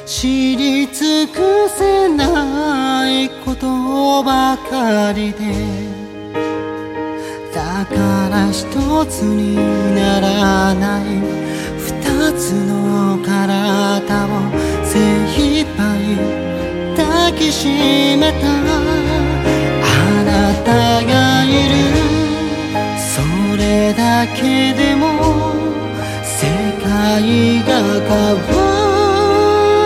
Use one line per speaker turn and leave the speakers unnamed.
知り尽くせないことばかりで、だから一つにならない二つの体を精一杯抱きしめた。あなたがいる、それだけでも世界が変わる。